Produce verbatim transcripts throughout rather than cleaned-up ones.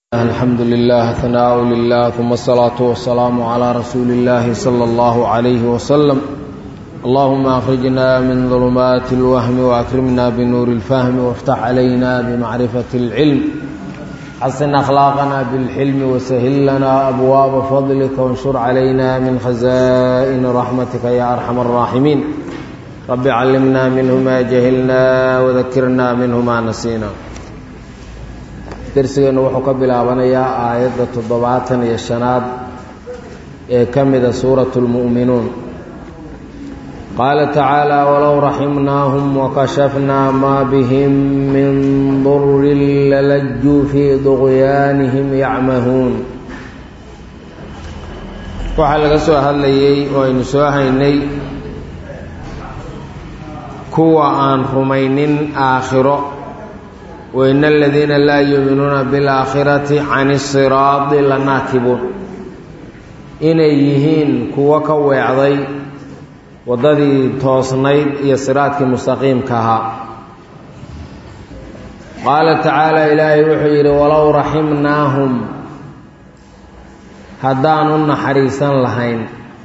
الحمد لله ثناء لله ثم الصلاة والسلام على رسول الله صلى الله عليه وسلم. اللهم أخرجنا من ظلمات الوهم وأكرمنا بنور الفهم وافتح علينا بمعرفة العلم، حسن أخلاقنا بالحلم وسهل لنا أبواب فضلك وانشر علينا من خزائن رحمتك يا أرحم الراحمين. رب علمنا منه ما جهلنا وذكرنا منه ما نسينا. درسنا wuxuu ka bilaabanayaa aayadda toddobaatan iyo shanaad ee ka mid ah suuratul mu'minuun. qaala tacaala walow raximnaahum wakashafnaa maa bihim min durrin lalajjuu fii duqyaanihim yacmahuun. waxaa laga soo hadlayay oo aynu soo haynay kuwa aan rumaynin aakhiro, وإن الذين لا يؤمنون بالآخرة عن الصراط لناكبون. inay yihiin kuwa ka weecday wadadii toosnayd iyo siraadkii mustaqiimka ahaa. qaala tacaala, ilaahay wuxuu yidhi walow raximnaahum, haddaan u naxariisan lahayn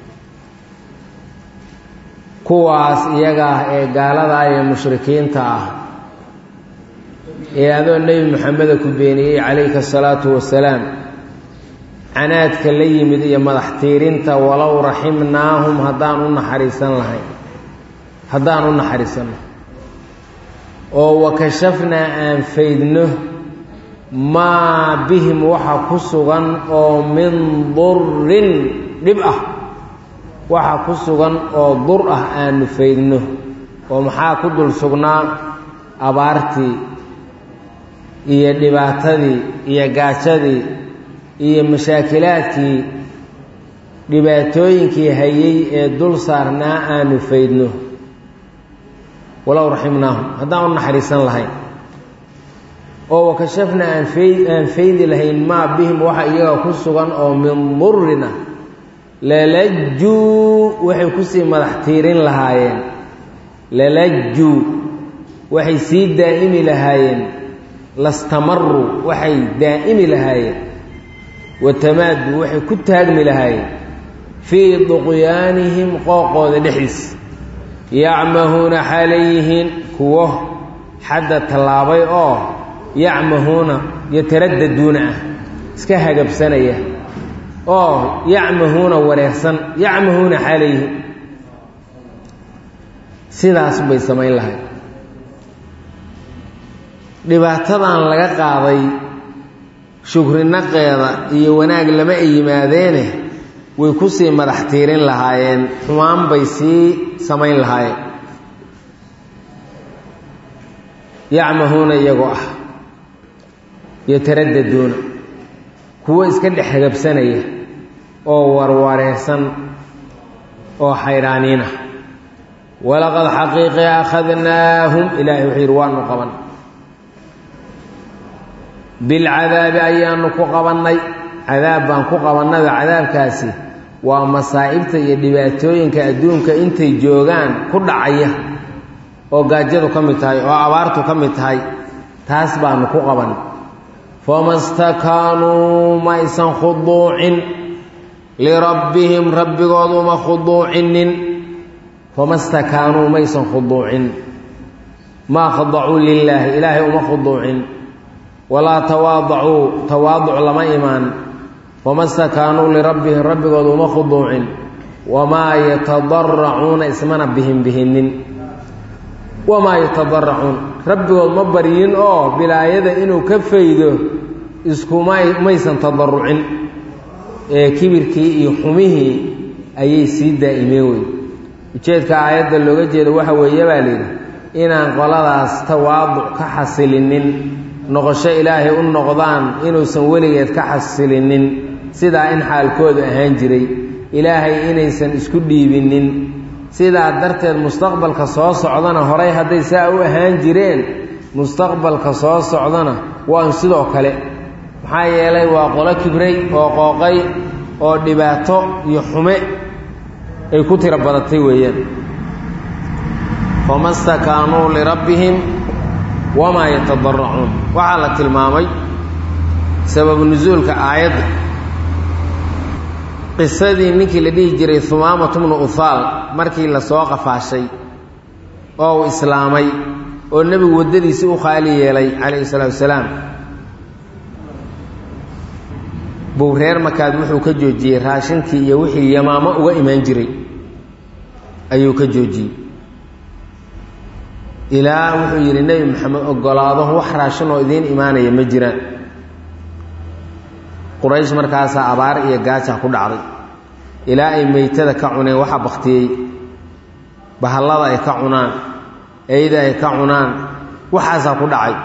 kuwaas iyaga ah ee gaalada iyo mushrikiinta ah ee adoo nebi maxameda ku beeniyey calayhi asalaatu wasalaam, canaadka la yimid iyo madax tiirinta. walow raximnaahum, haddaan u naxariisan lahayn haddaan u naxariisan lahayn oo wakashafnaa aan faydno maa bihim waxa ku sugan oo min durrin dhib ah, waxa ku sugan oo dur ah aanu faydno. oo maxaa ku dul sugnaa? abaartii iyo dhibaatadii iyo gaajadii iyo mashaakilaadkii dhibaatooyinkii hayay ee dul saarnaa aanu faydno. walow raximnaahum, haddaan u naxariisan lahayn oo wakashafna aan fayd aan faydi lahayn maa bihim waxa iyaga ku sugan oo min durrina, lalajjuu waxay kusii madax tiirin lahaayeen, lalajjuu waxay sii daa'imi lahaayeen, lastamaruu waxay daa'imi lahaayeen, watamaadu waxay ku taagmi lahaayeen fii duqyaanihim qooqooda dhexdiisa, yacmahuuna xaaleyihiin kuwo xadda tallaabay oo yacmahuuna yataraddaduuna ah, iska hagabsanaya oo yacmahuuna wareersan, yacmahuuna xaaleyihiin sidaas bay samayn lahayd. dhibaatadan laga qaaday shukrinaqeeda iyo wanaag lama ay yimaadeene way ku sii madax tiirin lahaayeen, xumaan bay sii samayn lahaayeen. yacmahuuna iyagoo ah yataraddaduuna kuwo iska dhex hagabsanaya oo warwareersan oo xayraaniina. walaqad xaqiiqi akhadnaahum, ilaahay wuxuu yidhi waanu qaban, bilcadaabi ayaanu ku qabannay, cadaab baan ku qabannay. cadaabkaasi waa masaa'ibta iyo dhibaatooyinka adduunka intay joogaan ku dhacaya, oo gaajadu ka mid tahay oo abaartu ka mid tahay, taas baanu ku qaban. fama stakaanuu ma aysan khuduucin lirabbihim, rabbigood uma khuduucinin. fama stakaanuu maysan khuduucin, maa khadacuu lilaahi, ilaahay uma khuduucin. walaa tawaadacuu, tawaaduc lama imaan. fama stakaanuu lirabbihim, rabbigood uma khuduucin. wamaa yatadaracuuna, ismana bihin bihinin. wamaa yatadaracuun, rabbigood ma baryin oo bilaayada inuu ka faydo iskuma maysan tadarucin, ee kibirkii iyo xumihii ayay sii daa'imeen wey. ujeedka aayadda looga jeedo waxa weeye baa layidhi inaan qoladaas tawaaduc ka xasilinin, noqosho ilaahay u noqdaan inuusan weligeed ka xasilinin, sidaa in xaalkoodu ahaan jiray, ilaahay inaysan isku dhiibinin. sidaa darteed mustaqbalka soo socdana horay hadday saa u ahaan jireen, mustaqbalka soo socdana waa sidoo kale. maxaa yeelay waa qolo kibray oo qooqay oo dhibaato iyo xume ay ku tiro badatay weeyaan. fama stakaanuu lirabbihim wamaa yatadaracuun. waxaa la tilmaamay سبب نزولك آيات قصدي نيكي لديه جري ثمامة من أثال مركي لسوق فاشي أو إسلامي والنبي وددي سوء خالي يلي عليه الصلاة والسلام بوهرير مكاد وحو كجوجي راشنكي يوحي يماما وإيمان جري أيو كجوجي إلى وحو يري النبي محمد أقلاده وحراشن وإذين إيمانا يمجرا قريش مركاسا أبار إيا قاتا كل عري إلى أي ميتة كعنان وحا بختي بهالله أي كعنان أيدا أي كعنان وحاسا كل عري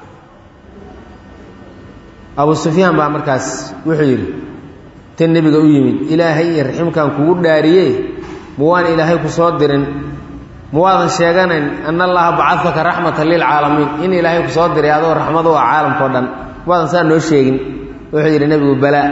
أبو سفيان بقى مركز وحيري تنبي قويمين إلهي يرحم كان كور داريه موان إلهي كصادرين مواضن شيغان أن الله بعثك رحمة للعالمين إن إلهي كصادر يا ذو رحمة وعالم قدن مواضن سأل نو شيغين وحيري نبي بلا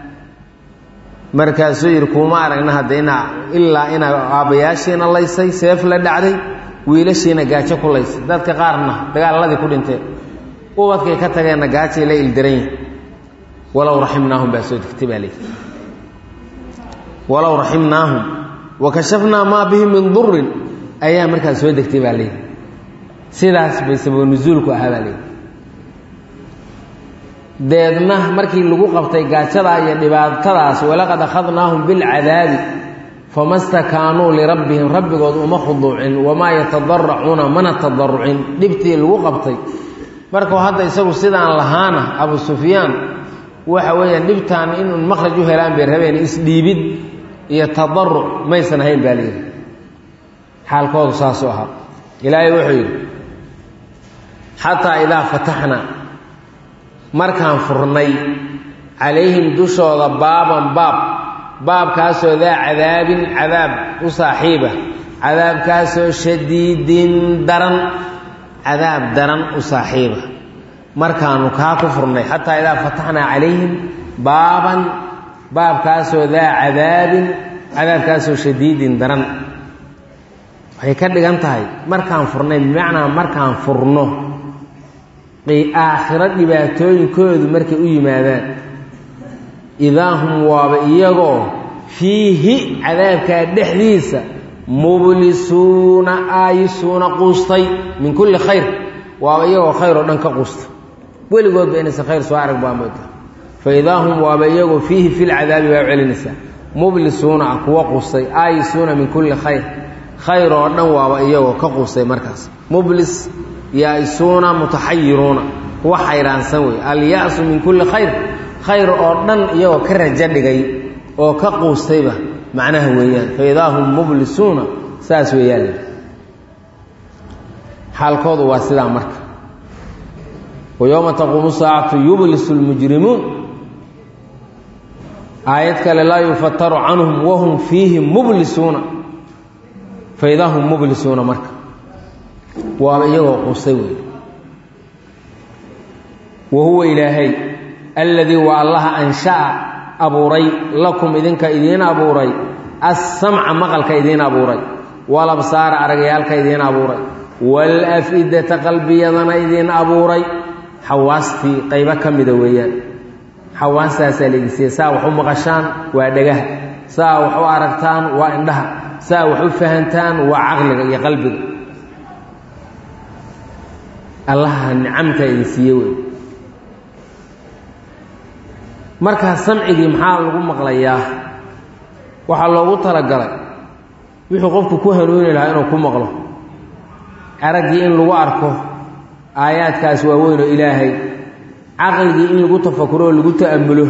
مركز سير كوما أرغنا هدينا إلا إنا أبياشين الله يسي سيف لدعدي ويلشينا قاتشا كل يسي ذاتك قارنا دقال الله كل انتهي ووادكي كتغينا قاتي لي الدرين ولو رحمناهم بأسود كتب عليه ولو رحمناهم وكشفنا ما بهم من ضر أيام مركز سود كتب عليه سيداس بسبب نزولك أهل عليه ديدنا مركي اللقو قبطي قاتشدا يدباد كراس ولقد أخذناهم بالعذاب فما استكانوا لربهم رب قد أمخضوعين وما يتضرعون من التضرعين دبتي اللقو قبطي markuu hadda isagu sidaan lahaana Abu Sufyaan waxa weeyaan dhibtaan in uu makhraj u helaan bay rabeen isdhiibid iyo tadarruc maysan hayn baaliir xaalkoodu saas oo ah ilaahay wuxuu yiri hatta ila fatahna markaan furnay عليهم dushooda baaban baab baabkaasoo daa cadaabin cadaab u saaxiiba cadaabkaasoo shadiidin daran عذاب درن وصاحبه مركانو كاكو فرني حتى إذا فتحنا عليهم بابا باب كاسو ذا عذاب عذاب كاسو شديد درن وهي كده انتهي مركان فرني بمعنى مركان فرنه قي آخرة لباتوين كود مركي أي ماذا إذا هم وابئيغو فيه عذاب كالدحديثة مبلسون آيسون قوستي من كل خير وابيغو خير ودنك قوست ولغود بينس خير سوارك باموتا فإذا هم وابيغو فيه في العذاب وعلنسا مبلسون أقوى قوستي آيسون من كل خير خير ودن وابيغو كقوستي مركز مبلس يائسون متحيرون وحيران سوي اليأس من كل خير خير ودن يغو كرجدغي او كقوستي به معناه ويان فإذا هم مبلسون ساس ويان حالكود واسدا مرك ويوم تقوم الساعة يبلس المجرمون آيات كلا لا يفتر عنهم وهم فيه مبلسون فإذا هم مبلسون مرك وأيوه قصيوي وهو إلهي الذي هو الله أنشأ أبوري لكم إذنك إذين أبوري السمع مقلك إذين أبوري والأبصار أرقيالك إذين أبوري والأفئدة قلبي يضن إذين أبوري حواستي قيبة كم دويان حواستها ساليسي ساوحو مغشان وادقها ساوحو أرقتان وإندها ساوحو فهنتان وعقلك يا قلبك الله نعمك إنسيوي marka samcigi maxaa lagu maqlayaa waxa loogu talagalay wixii qofku ku hanuuni lahaa inuu ku maqlo aragii in lagu arko aayaadkaas waa weyn oo ilaahay aqalgi in lagu tafakuro lagu ta'ammulo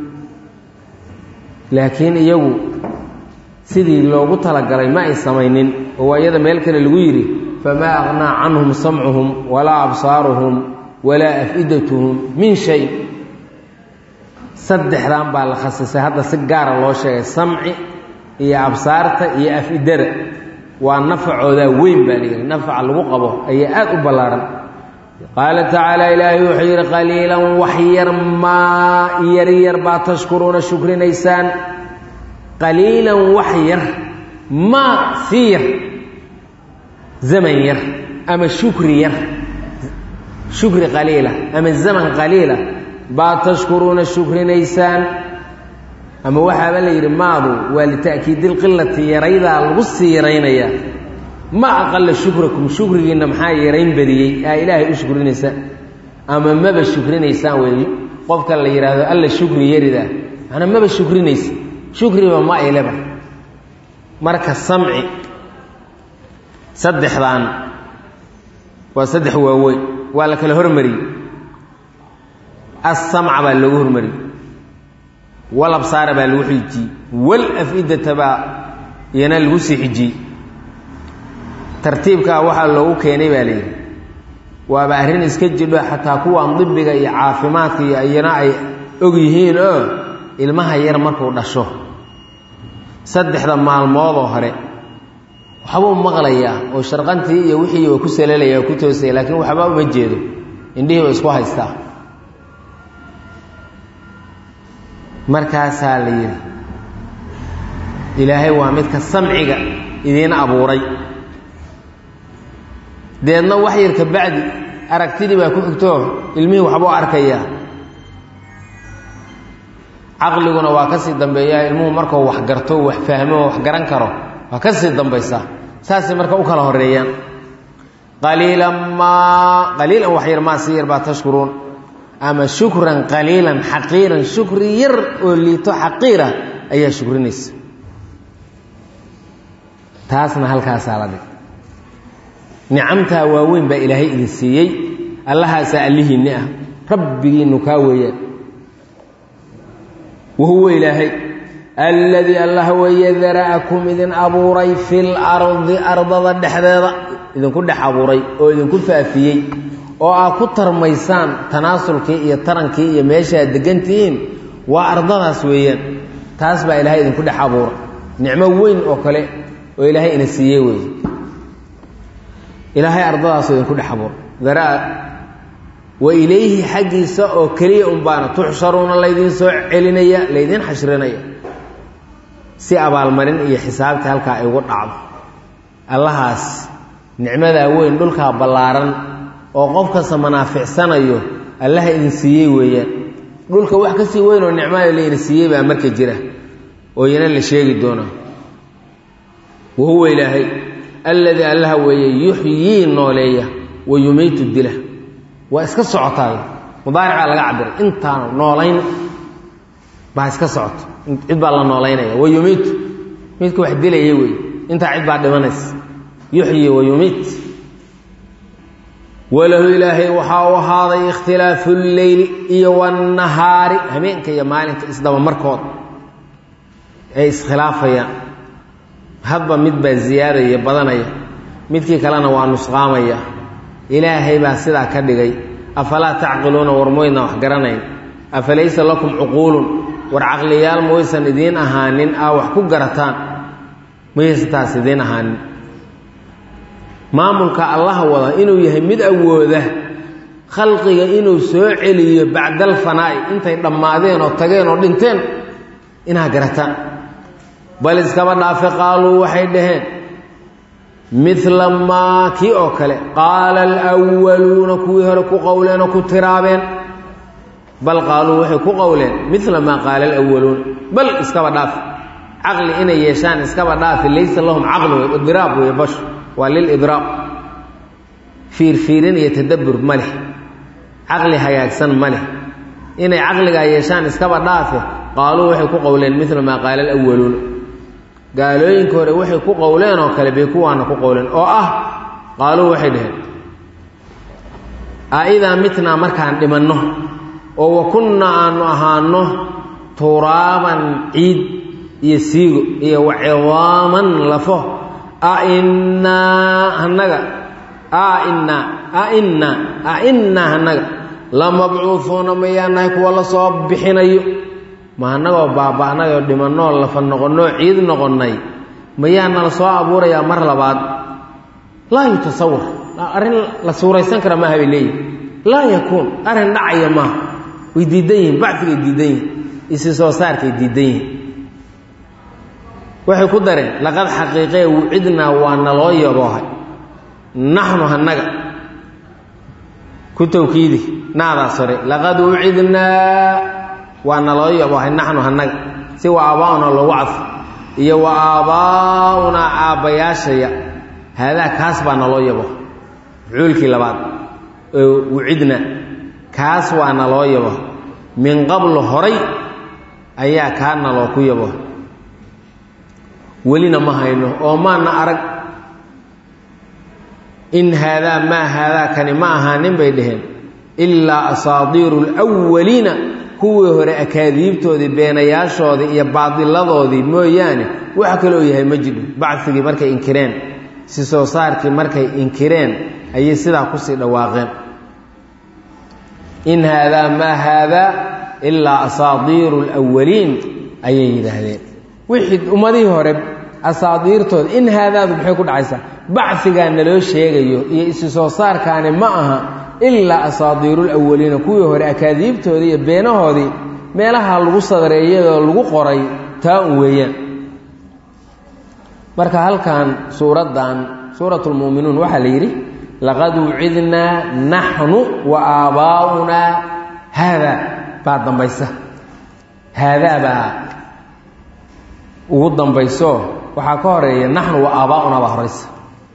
laakiin iyagu sidii loogu talagalay ma ay sameeynin oo ayada meel kale lagu yiri fama aqna anhum sam'uhum wala absaruhum wala afidatuhum min shay saddexdan baa la khasisay hadda si gaar ah loo sheegay samci iyo absaarta iyo afidara waa nafacooda weyn baa leeyahay nafac lagu qabo ay aad u balaaran qaala ta'ala ilaahi wuxuu qaliilan wahyar ma yaryar ba tashkuruna shukrinaysan qaliilan wahyar ma sir zaman yar ama shukri yar shukri qaliila ama zaman qaliila baa tashkuruuna shukrinaysan ama waxa la yiri maadu waa li ta'kiidil qillati yarayda lagu siiraynaya ma aqalla shukrukum shukrigiina maxaa yarayn badiyay aa ilaahay u shukrinaysa ama maba shukrinaysan weeyo qofka la yiraahdo alla shukri yarida ana maba shukrinaysa shukriba ma ilaba marka samci saddexdan waa saddex waaweyn waa la kala hormariyay as-sam'a baa lagu hormariyay wal absaar baa lagu xijiyay wal afidata baa yana lagu sii xijiyay tartiibka waxa loogu keenay baa leeyahay waa baarin iska jidho xataa kuwa dibbiga iyo caafimaadka iyo ayana ay og yihiin oo ilmaha yar markuu dhasho saddexda maalmood oo hore waxba maqlaya oo sharqantii iyo wixii uu ku saleelaya ku toosay laakiin waxba uma jeedo indhihi way isku haystaa markaas la yiri ilaahay waa midka samciga idin abuuray deedna wax yar ka bacdi aragtidii baa ku xigto ilmihi waxba arkaya aqliguna waa ka sii dambeeyaa ilmuhu markuu wax garto wax fahmo wax garan karo waa ka sii dambaysa saasi marka u kala horeeyaan qaliilan ma qaliilan wax yar ma siir ba tashkuruun ama shukran qaliilan haqiiran shukri yar oo liito haqiira ayaa shukrinaysa taasna halkaas la dhig nicamta waaweyn ba ilaahay idin siiyay allaha saalihiina ah rabbigiinu ka weeyaan وهو إلهي الذي الله ويذرأكم إذن أبوري في الأرض أرض الدحذاذة إذن كل حبوري أو إذن كل فافيي أو أكتر ميسان تناسل كي يترن كي يميشا دقنتين وأرضها سويا تاسبع إلهي إذن كل حبور نعمة وين أوكالي وإلهي إن السيوي إلهي أرضها سويا كل حبور ذرأ وإليه حقي سأو كلي أمبانا تحشرون الذين سوء علينيا الذين حشرينيا سي أبا المرين إيا حسابك هلكا يقول عض الله هاس نعمة وين دولكا بلارن وقفك سمنافع سنة الله إذن سيئي ويا دولكا وحكا سيوين والنعمة اللي إذن سيئي بأمرك الجرة وينال الشيء دونا وهو إلهي الذي الله ويا يحيي النولية ويميت الدله واسك سعطاي مضارع laga cabir inta noolayn ba iska socot cid baa la nooleynaya way yumit midku wax dilay way inta cid baa dhimanays yuhyi wa yumit walahu ilaahi waxa uu haaday ikhtilaafu al-layl iyo wan-nahaari habeenka iyo maalinta isdaba markood ay iskhilaafayaan hadba mid baa ziyaadaya badanaya midkii kalena waa nusqaamaya إلهي باسدا كدغاي افلا تعقلون ورموينا wax garanayn afalaysa lakum uqulun war aqliyal mooysan idin ahaanin aa wax ku garataan mooystaas idin ahaanin maamulka Allah wada inuu yahay mid awooda khalqiga inuu soo celiyo bacdal fanaa'i intay dhamaadeen oo tageen oo dhinteen ina garataan bal iskaba dhaafaqaalu waxay dhaheen مثل ما كي أوكله قال الأولون كوي هركو قولين وكو ترابين بل قالوا وحي كو قولين مثل ما قال الأولون بل اسكبا داف عقل إن يشان اسكبا داف ليس لهم عقل وإضراب ويبش وللإضراب فير فيرين يتدبر ملح عقل هياكسن ملح إن عقل يشان اسكبا داف قالوا وحي كو قولين مثل ما قال الأولون قالوا كوري وحي كو قولين او كلا بي كوانا كو قولين او اه قالوا وحي دهن اذا متنا markaan dhimanno oo wakunna aanu ahaano turaban ciid iyo siigo iyo waciwaman lafo a inna hanaga a inna a inna a inna hanaga lamab'uthuna mayana kuwa la soo bixinayo ma anagoo baabaanayo dhimanno la fanoqono ciid noqonay mayaana la soo abuuraya mar labaad la yatasawwar arin la suuraysan kara ma habilay la yakun arin dhacaya ma widiidayn bacdiga diidayn isi soo saarkay diidayn waxay ku dareen laqad xaqiiqay wucidna wa naloo yabohay nahnu hanaga ku tawkiidi naadaa sore laqad ucidnaa waana loo yabohay naxnu hanaga si wa aabaa'una loogu cadfo iyo wa aabaa'unaa aabbayaashaya haadaa kaas baa naloo yabo fucuulkii labaad oo ucidna kaas waa naloo yabo min qablu horay ayaa kaa naloo ku yabo welina ma hayno oo maana arag in haadaa maa haadaa kani ma ahaanin bay dhaheen ilaa asaadiiru alwaliina kuwii hore akaadiibtoodii beenayaashoodii iyo baadiladoodii mooyaane wax kaloo yahay ma jiro bacigii markay inkireen si soo saarkii markay inkireen ayay sidaa kusii dhawaaqeen in haadaa maa haadaa ilaa asaadiiru alwaliin ayay yidhaahdeen wixii ummadihii hore asaadiirtooda in haadaadu maxay ku dhacaysaa bacigaa naloo sheegayo iyo isi soo saarkaani ma aha ilaa asaadiirulawaliina kuwii hore akaadiibtoodii iyo beenahoodii meelaha lagu sadareeyadoo lagu qoray taa un weeyaan marka halkan suuraddan suuratulmu'minuun waxaa la yidhi laqad ucidnaa naxnu wa aabaa'unaa haadaa baa dambaysa haadaa baa ugu dambayso waxaa ka horeeya naxnu wa aabaa'unaa baa horaysa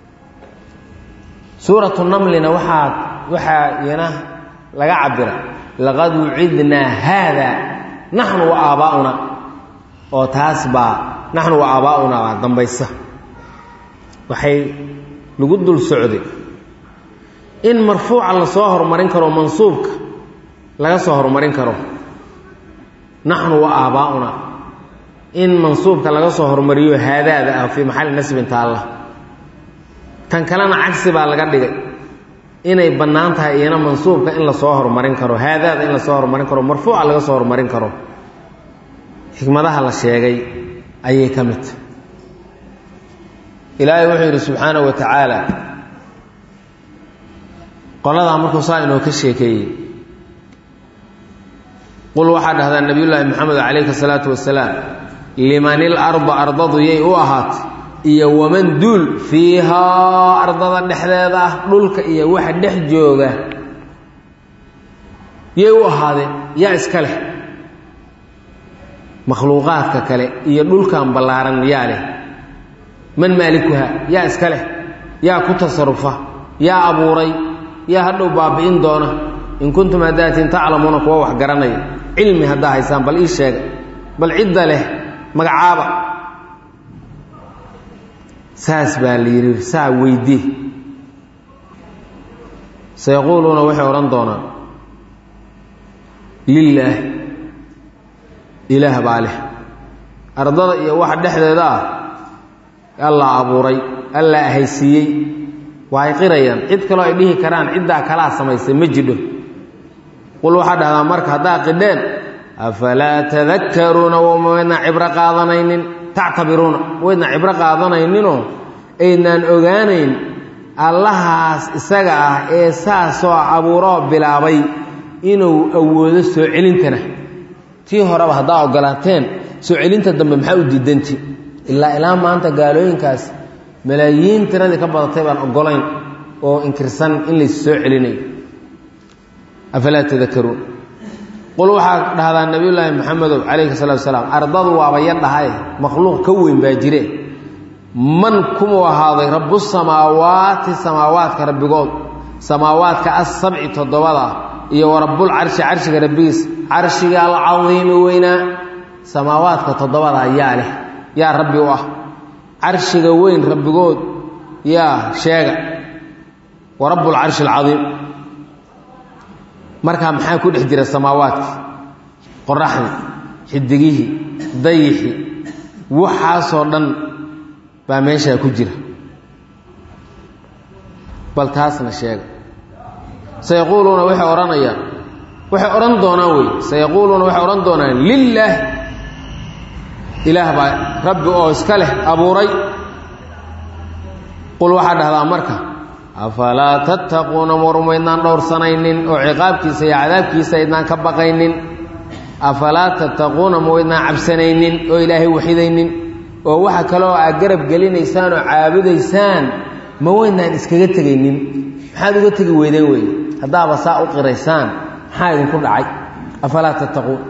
suuratu namlina waxaa waxaa iyana laga cabira laqad ucidnaa haadaa naxnu wa aabaa'unaa oo taas baa naxnu wa aabaa'unaa baa dambaysa waxay lagu dul socday in marfuuca lasoo horumarin karo mansuubka laga soo horumarin karo naxnu wa aabaa'unaa in mansuubka laga soo horumariyo haadaada ah fii maxalli nasbin taalla tan kalena cagsi baa laga dhigay inay bannaan tahay iyana mansuubka in lasoo horumarin karo haadaada in lasoo horumarin karo marfuuca laga soo horumarin karo xikmadaha la sheegay ayay ka mid tahay ilaahay wuxuu yidhi subxaanahu wa tacaala qoladaa markuu saa inoo ka sheekeeyey qul waxaa dhahdaa nabiyullaahi maxamed calayhi salaatu wasalaam limanil ardu ardadu yay u ahaatay iyo waman duul fiihaa ardada dhexdeeda ah dhulka iyo waxa dhex jooga yay u ahaadeen yaa iska leh makhluuqaadka kale iyo dhulkan ballaaran yaa leh man maalikuha yaa iska leh yaa ku tasarufa yaa abuuray yaa hadhow baabi'in doona in kuntum haddaatiin taclamuuna kuwa wax garanaya cilmi haddaa haysaan bal ii sheega bal cidda leh magacaaba saas baa la yidhi saa weydii sayaquuluuna waxay odhan doonaan lilaah ilaah baa leh ardada iyo waxa dhexdeeda ah allaa abuuray allaa ahaysiiyey waay qirayaan cid kaloo ay dhihi karaan ciddaa kalaa samaysay ma jidho qul waxaa dhahdaa marka haddaa qidheen afalaa tadakkaruuna wama waydnaan cibro qaadanaynin tactabiruuna waydnaan cibro qaadanayninoo aydnaan ogaanayn allahaas isaga ah ee saasoo abuuroo bilaabay inuu awoodo soo celintana tii horeba haddaa ogolaateen soo celinta dambe maxaa u diidanti ilaa ilaa maanta gaalooyinkaas malaayiin tiradii ka badatay baan ogolayn oo inkirsan in lays soo celinayo afalaa tadakkaruun qul waxaa dhahdaa nabiyullaahi maxamedow calayhi salaatu wasalaam ardadu waaba ya dhahay makhluuq ka weyn baa jire man kumuu ahaaday rabbu samaawaati samaawaadka rabbigood samaawaadka assabci toddobada iyo wa rabbulcarshi carshiga rabbigiis carshiga alcadiimi weynaa samaawaadka toddobada yaa leh yaa rabbi u ah carshiga weyn rabbigood yaa sheega wa rabbulcarshi alcadiim markaa maxaa ku dhex jira samaawaadkii qoraxdii xidigihii dayixii waxaasoo dhan baa meeshaa ku jira bal taasna sheega sayaquuluuna waxay odhanayaan waxay odhan doonaan wey sayaquuluuna waxay odhan doonaan lilaah ilaah baa rabbi oo iska leh abuuray qul waxaa dhahdaa marka afalaa tattaquuna marumaydnaan dhowrsanaynin oo ciqaabkiisa iyo cadaabkiisa aydnaan ka baqaynin afalaa tattaquuna ma waydnaan cabsanaynin oo ilaahay waxidaynin oo waxa kaloo aad garab gelinaysaan oo caabudaysaan ma waydnaan iskaga tegaynin maxaad uga tegi weydeen wey haddaaba saa u qiraysaan maxaa idinku dhacay afalaa tattaquun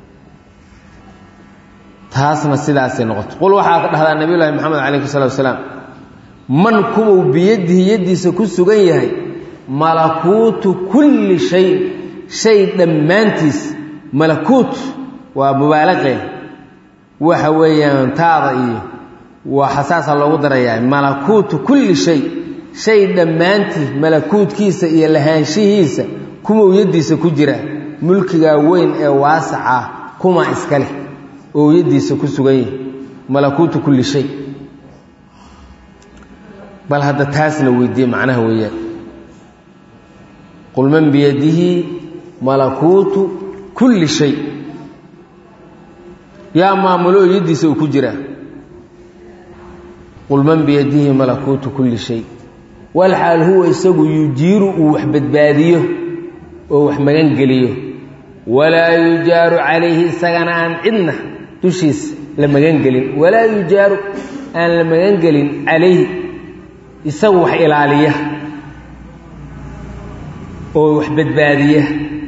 taasna sidaasay noqoto qul waxaa ka dhahdaa nabiyullaahi maxamed calayhi salaatu wasalaam man kuwuu biyadihi yaddiisa ku sugan yahay malakuutu kulli shay shay dhammaantiis malakuut waa mubaalaqe waxa weeyaan taada iyo waa xasaasa loogu darayaa malakuutu kulli shay shay dhammaantiis malakuutkiisa iyo lahaanshihiisa kumuu yaddiisa ku jira mulkigaa weyn ee waasaca kuma iska leh oo yaddiisa ku sugan yahay malakuutu kulli shay bal hadda taasna weydiiye macnaha weeyaan qul man biyadihi malakuutu kulli shay yaa maamulo yaddiisa uu ku jiraa qul man biyadihi malakuutu kulli shay walxaal huwa isagu yujiiru uu wax badbaadiyo oo wax magan geliyo walaa yujaaru calayhi isagana aan cidna dushiisa la magan gelin walaa yujaaru aan la magan gelin calayhi isagu wax ilaaliya oo wax badbaadiya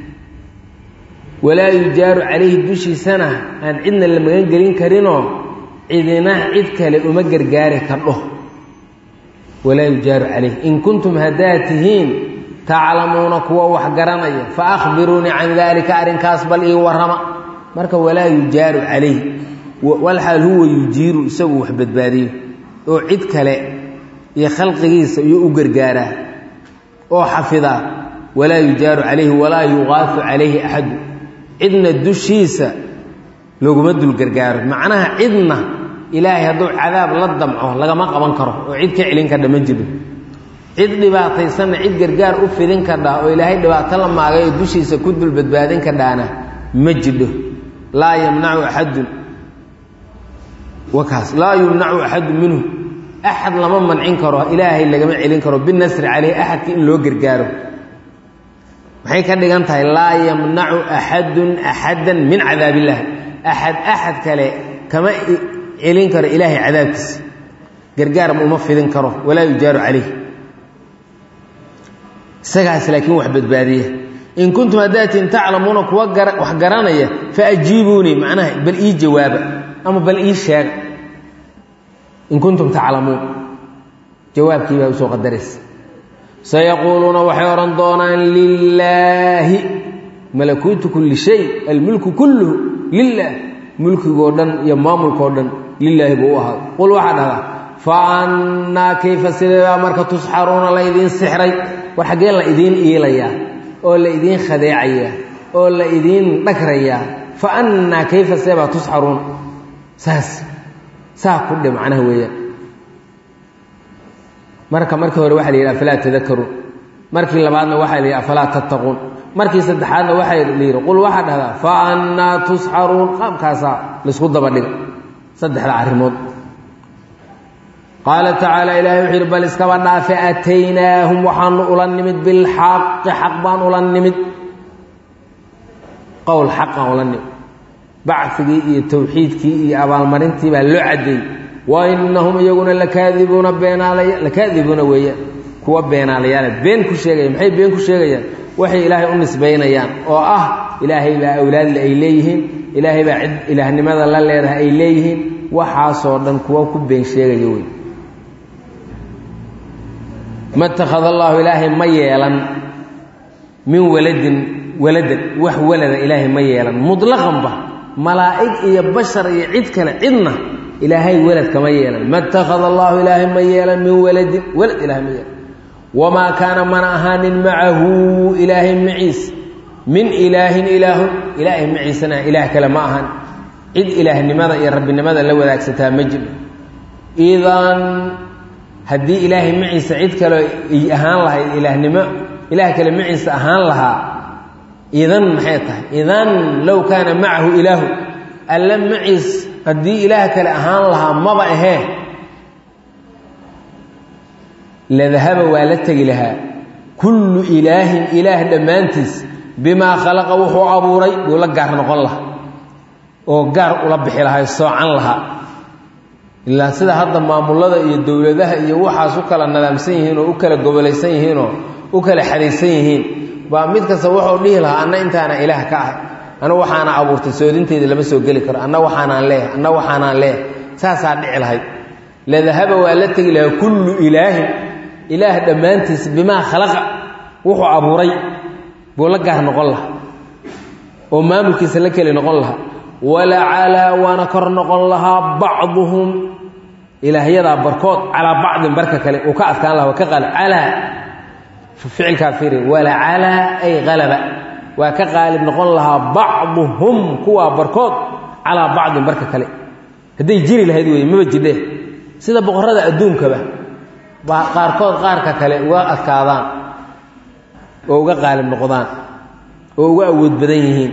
walaa yujaaru calayhi dushiisana aan cidna la magan gelin karinoo cidina cid kale uma gargaari kardho walaa yujaaru calayhi in kuntum haddaad tihiin taclamuuna kuwa wax garanaya fa akhbiruunii can daalika arrinkaas bal ii warrama marka walaa yujaaru calayhi walxaal huwa yujiiru isagu wax badbaadiyo oo cid kale iyo khalqigiisa iyo u gargaaraa oo xafidaa walaa yujaaru calayhi walaa yuqaafu calayhi axadu cidna dushiisa laguma dul gargaaro macnaha cidna ilaahay hadduu cadaab la damco lagama qaban karo oo cid ka celin kardha ma jiro cid dhibaataysanna cid gargaar u fidin kardhaa oo ilaahay dhibaato la maagay oo dushiisa ku dul badbaadin kardhaana ma jidho laa yamnacu axadun wakaas laa yumnacu axadu minhu axad lama mancin karo ilaahay lagama celin karo binasri caleyh axadka in loo gargaaro maxay ka dhigan tahay laa yamnacu axadun axadan min cadaab illah axad axad kale kama celin karo ilaahay cadaabkiisa gargaar uma fidin karo walaa yujaaru calayh isagaas laakiin wax badbaadiya in kuntum hadaatin taclamuuna kuwa wax garanaya faajiibuunii macnaha bal ii jawaaba ama bal ii sheega in kuntum taclamuun jawaabkii baa usoo qadaraysa sayaquuluuna waxay odhan doonaan lilaahi malakuutu kulli shay almulku kulluhu lilah mulkigoo dhan iyo maamulkoo dhan lilaahi buu u ahaa qul waxaa dhahdaa fa annaa kayfa sideebaa marka tusxaruuna la idiin sixray war xaggee la idiin iilayaa oo la idiin khadeecayaa oo la idiin dhagrayaa fa annaa kayfa sideebaa tusxaruuna saas saa ku dhe macnaha weeyaan marka markii hore waxaa la yidhi afalaa tadakaruun markii labaadna waxaa la yidhi afalaa tattaquun markii saddexaadna waxaa la yidhi qul waxaa dhahdaa fa annaa tusxaruun qaabkaasaa laisku daba dhiga saddexda arrimood qaala tacaala ilaahay wuxuu yidhi bal iskaba dhaafe aataynaahum waxaanu ula nimid bilxaqi xaq baan ula nimid qowl xaqaan ula nimid bacigii iyo tawxiidkii iyo abaalmarintii baa loo caddeeyey wa inahum iyaguna lakaadibuuna beenaalaya lakaadibuuna weeyaan kuwa beenaalayaala been ku sheegaya maxay been ku sheegayaan waxay ilaahay u nisbaynayaan oo ah ilaahay baa awlaadle ay leeyihiin ilaahay baa cid ilaahnimada la leedahay ay leeyihiin waxaasoo dhan kuwa ku been sheegaya wey ma itakhada allaahu ilaahay ma yeelan min waladin waladan wax walada ilaahay ma yeelan mutlaqanba malaa'ig iyo bashar iyo cid kale cidna ilaahay walad kama yeelan ma itakhada allaahu ilaahay ma yeelan min waladin walad ilaahay ma yeelan wamaa kaana mana ahaanin macahu ilaahay maciis min ilaahin ilaahun ilaahay maciisana ilaah kale ma ahan cid ilaahnimada iyo rabbinimada la wadaagsataa ma jiro idan haddii ilaahay maciisa cid kale ay ahaan lahayd ilaahnimo ilaah kale maciisa ahaan lahaa idan maxay tahay idan low kaana macahu ilaahu alla maciis haddii ilaah kale ahaan lahaa maba ahee ladahaba waa la tegi lahaa kullu ilaahin ilaah dhammaantiis bimaa khalaqa wuxuu abuuray buu la gaar noqon lahaa oo gaar ula bixi lahaa soocan lahaa ilaa sida hadda maamulada iyo dowladaha iyo waxaas u kala nadaamsan yihiin oo u kala gobolaysan yihiin oo u kala xadaysan yihiin baa mid kasta wuxuu dhihi lahaa anna intaana ilaah ka ahay ana waxaana abuurtay soodinteeda lama soo geli karo anna waxaanaan leeyahay anna waxaanaan leeyahay saasaa dhici lahayd la dahaba waa la tegi lahaa kullu ilaahin ilaah dhammaantiis bimaa khalaqa wuxuu abuuray buu la gaar noqon lahaa oo maamulkiisa la keli noqon lahaa wala calaa waana kor noqon lahaa bacduhum ilaahyadaa barkood calaa bacdin barka kale uu ka adkaan lahaa waa ka qaalib calaa ficilkaa fiiri wala calaa ay qalaba waa ka qaalib noqon lahaa bacduhum kuwaa barkood calaa bacdin barka kale hadday jiri lahayd wey maba jidhe sida boqorrada adduunkaba baa qaarkood qaarka kale uga adkaadaan oo uga qaalib noqdaan oo uga awood badan yihiin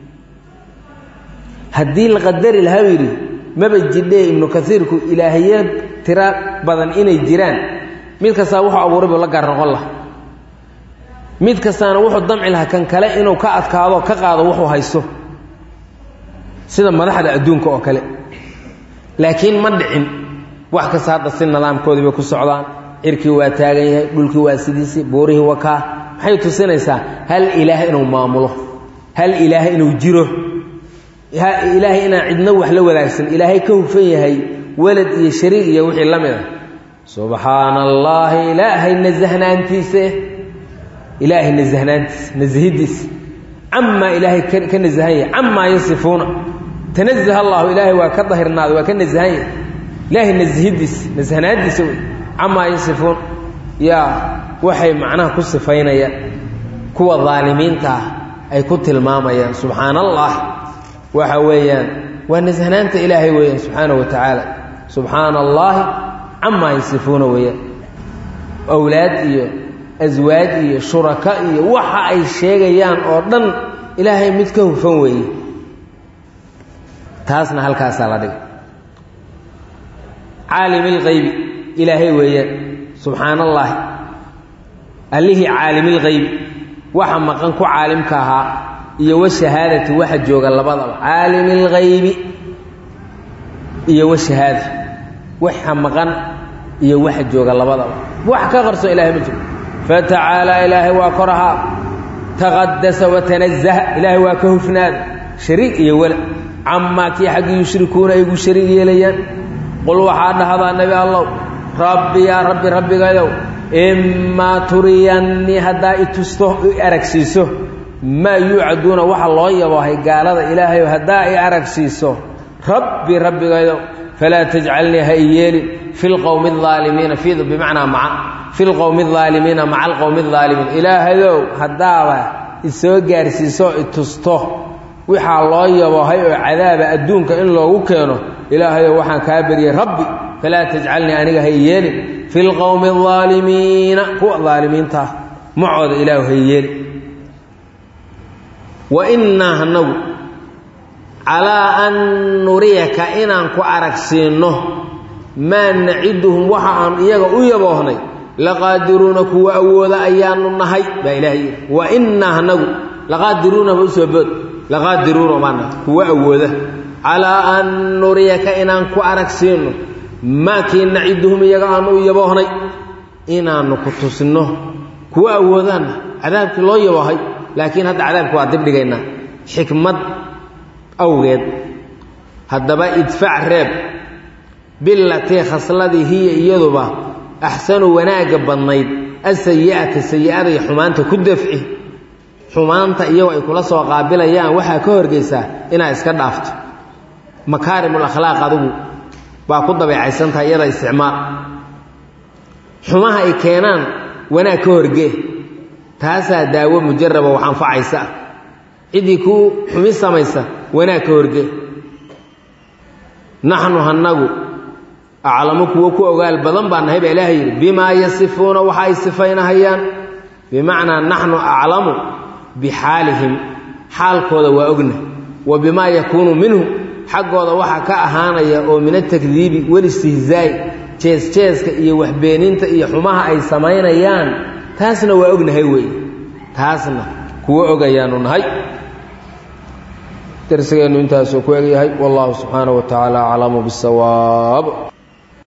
haddii la qadari lahaa yidhi maba jidhe ibnu kasiirku ilaahiyad tira badan inay jiraan mid kastaa wuxuu abuuray buu la gaar noqon lahaa mid kastaana wuxuu damci lahaa kan kale inuu ka adkaado ka qaado wuxuu haysto sida madaxda adduunka oo kale laakiin ma dhicin wax kasta hadda si nidaamkoodii bay ku socdaan cirkii waa taagan yahay dhulkii waa sidiisii buurihii waa kaa maxay tusinaysaa hal ilaah inuu maamulo hal ilaah inuu jiro ilaahay inaan cidna wax la wadaagsan ilaahay ka hufan yahay walad iyo shariik iyo wixii la mid ah subxaana allaahi ilaahay nasahnaantiisa ilaahay nasahnaantiisa nasahidiisa camaa ilaahay ka nasahan yahay camaa yasifuuna tanazaha allahu ilaahay waa ka dahirnaaday waa ka nasahan yahay ilaahay nasahidiisa nasahnaantiisa wey camaa yasifuun yaa waxay macnaha ku sifaynayaan kuwa daalimiinta ah ay ku tilmaamayaan subxaana allah waxa weeyaan waa nasahnaanta ilaahay weeyaan subxaanahu wa tacaala subxaana allaahi camaa yasifuuna weeyaan awlaad iyo aswaaj iyo shuraka iyo waxa ay sheegayaan oo dhan ilaahay mid ka hufan weeye taasna halkaasaa la dhigay caalimilghaybi ilaahay weeyaan subxaana allaahi allihii caalimilghaybi waxa maqan ku caalimka ahaa iyo washahaadati waxa jooga labadaba caalimilghaybi iyo washahaada waxa maqan iyo waxa jooga labadaba wax ka qarso ilaahay ma jiro fatacaalaa ilaahay waa korahaa taqadasa watanazaha ilaahay waa ka hufnaada shariik iyo wala camaa kii xaggii yushrikuuna ay gu shariig yeelayaan qul waxaa dhahdaa nebi allow rabbi yaa rabbi rabbigayow imaa turiyannii haddaa i tusto i aragsiiso maa yuucaduuna waxa loo yabohay gaalada ilaahayow haddaa i aragsiiso rabbi rabbigayow falaa tajcalnii ha i yeelin fi lqowmi aalimiina fiida bimacnaa maca fi lqowmi aalimiina maca alqowmi aalimiin ilaahayow haddaaba isoo gaarsiiso i tusto waxaa loo yabohay oo cadaaba adduunka in loogu keeno ilaahayow waxaan kaa baryay rabbi falaa tajcalnii aniga ha i yeelin fi lqowmi aalimiina kuwa aalimiintaah macooda ilaahu ha i yeelin wa innaa hanagu calaa an nuriyaka inaan ku aragsiinno maa naciduhum waxa aanu iyaga u yaboohnay laqaadiruuna kuwa awooda ayaanu nahay baa ilaahay yidhi wa innaa hanagu laqaadiruuna ba usoo bood laqaadiruuna baa nahay kuwa awooda calaa an nuriyaka inaan ku aragsiinno maa kii naciduhum iyaga aanu u yaboohnay inaannu ku tusno kuwa awoodaanna cadaabkii loo yaboohay laakiin hadda cadaabka waa dibdhigaynaa xikmad awgeed haddaba idfac reeb bilatii khasladii hiya iyaduba axsanu wanaagga badnayd asayi'ata sayi'ada iyo xumaanta ku dafci xumaanta iyagoo ay kula soo qaabilayaan waxaa ka horgeysaa inaad iska dhaafto makaarimul akhlaaq adigu baa ku dabeecaysantahay iyada isticmaal xumaha ay keenaan wanaag ka horgee taasaa daawo mujaraba wax anfacaysa ah ciddii kuu xumi samaysa wanaag ka horgee naxnu hanagu aclamu kuwo ku ogaal badan baa nahay baa ilaahay yidhi bimaa yasifuuna waxa ay sifaynahayaan bimacnaa naxnu aclamu bixaalihim xaalkooda waa ogna wa bimaa yakuunu minhu xaggooda waxa ka ahaanaya oo min atakdiibi walistihzaa'i jees-jeeska iyo waxbeeninta iyo xumaha ay samaynayaan taasna waa ognahay weeye taasna kuwo ogayaanu nahay darsigeennu intaasuu ku egyahay wallahu subxaanahu wa tacaala aclamu bisawaab